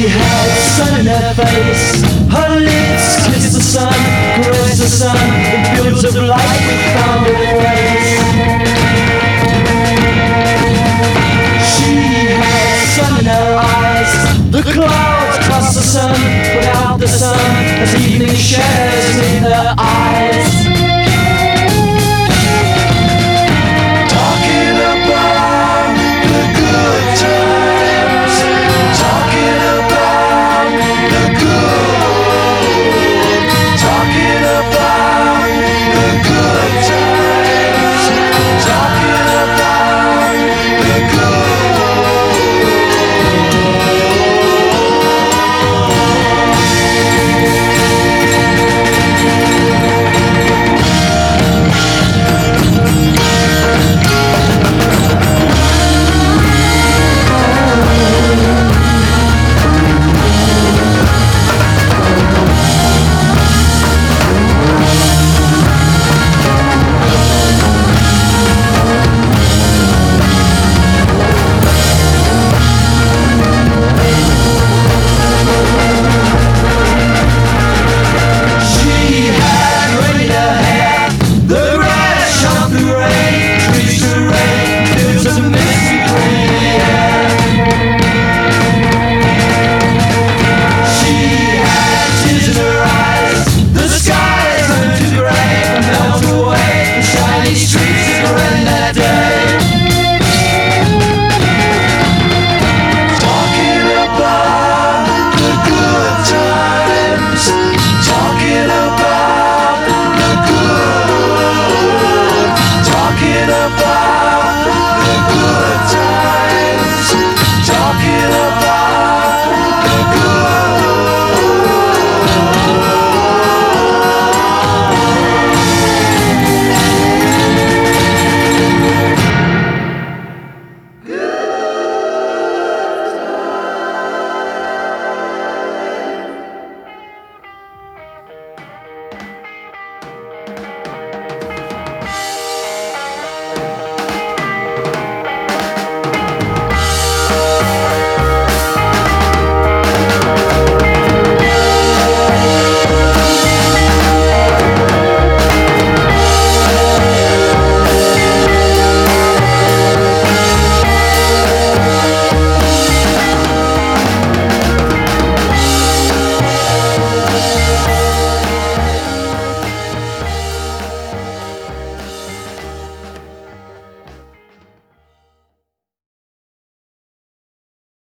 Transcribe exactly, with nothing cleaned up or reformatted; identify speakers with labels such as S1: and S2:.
S1: had sun in her face, her lips kissed the sun, caressed the sun, in fields of light we found a place. She had sun in her eyes, the clouds crossed the sun, without the sun, as evening shares